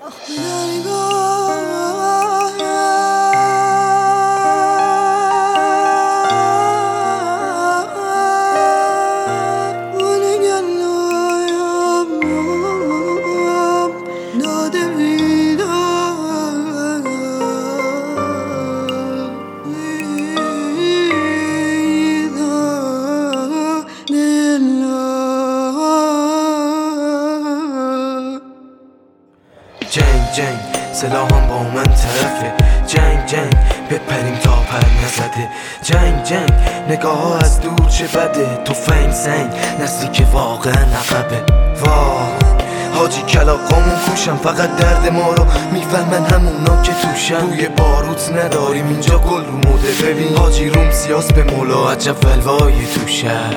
جنگ سلاحم با من طرفه، جنگ بپریم تا پر نزده، جنگ نگاه ها از دور چه بده، تفنگ سنگ نسلی که واقعا عقبه. حاجی کلاقامون کوشم، فقط درد ما رو میفهمن همونا که توشن. روی باروت نداریم اینجا گل رو موده، ببین حاجی روم سیاس به مولا عجب ولوای تو شهر.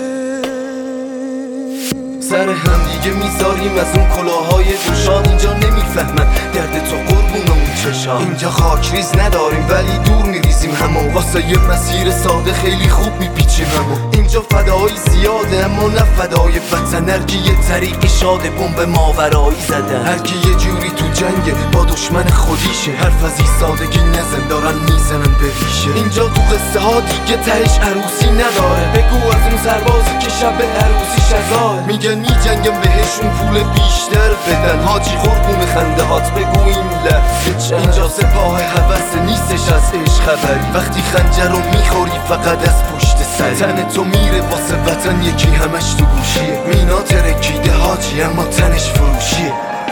سر هم دیگه میذاریم از اون کلاهای دوشان، اینجا نمیفهمن درد تو قربون اون چشان. اینجا خاکریز نداریم ولی دور میریزیم همو، واسه یه مسیر ساده خیلی خوب میپیچیم همو. اینجا فدایی زیاده اما نه فدای وطن، هرکی یه طریقی شاده بمب ماورایی زدن، هرکی یه جوری تو جنگه با دشمن خودیشه، حرف از ایستادگی نزن دارن میزنن به ریشه. اینجا تو قصه ها دیگه تهش عروسی نداره، بگو از اون سربازی که شب عروسیش ازاره، میگن میجنگم بهشون پول بیشتر بدن، حاجی قربون خنده هات بگو این لحظه چه. اینجا سپاه حوث نیستش از عشق خبری، وقتی خنجر رو میخوری فقط از پشت سری، تن تو میره واسه وطن یکی همش تو گوشیه، مینا ترکیده حاجی اما تنش فروشیه.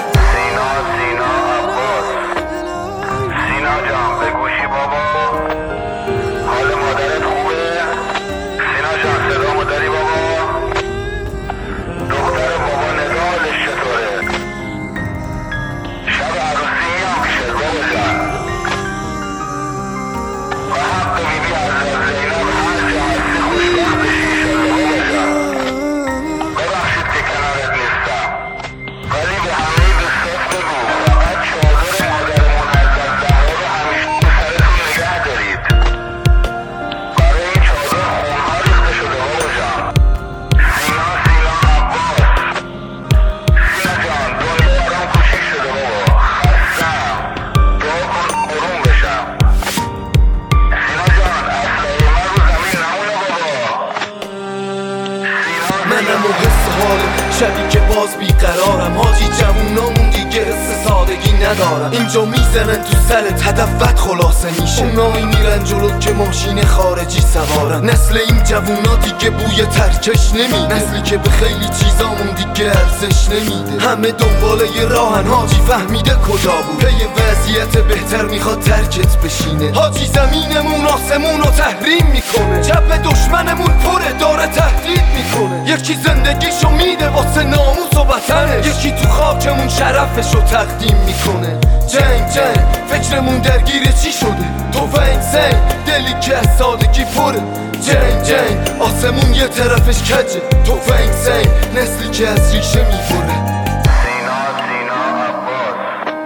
منم و حس حالم شبی که باز بیقرارم، حاجی جوونامون دیگه حس سادگی ندارم. اینجا میزنن تو سرت هدفت خلاصه میشه، اونایی میرن جلو که ماشین خارجی سوارن. نسل این جوونا دیگه بوی ترکش نمیده، نسلی که به خیلی چیزامون دیگه ارزش نمیده. همه دنباله ی راهن، حاجی فهمیده کجا بود، پی وضعیت بهتر میخواد ترکت بشینه. حاجی زمینمون آسمون رو تحریم میکنه، چپ دشمنمون پره داره تهدید میکنه. یکی زندگیشو میده واسه ناموس و وطنش، یکی تو خاکمون شرفشو تقدیم میکنه. جنگ فکرمون درگیر چی شده، تفنگ سنگ دلی که از سادگی پره. جنگ آسمون یه طرفش کجه، تفنگ سنگ نسلی که از ریشه میبره. سینا عباس،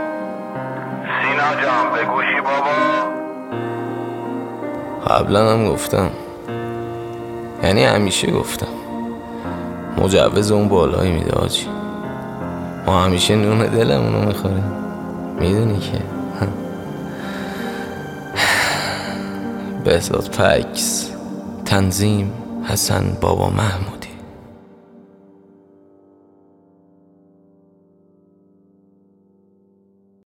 سینا جان بگوشی بابا. قبلا هم گفتم، یعنی همیشه گفتم، مجوز اون بالایی میده حاجی، ما همیشه نون دلمونو میخوریم، میدونی که. بهزاد پکس، تنظیم حسن بابا محمود.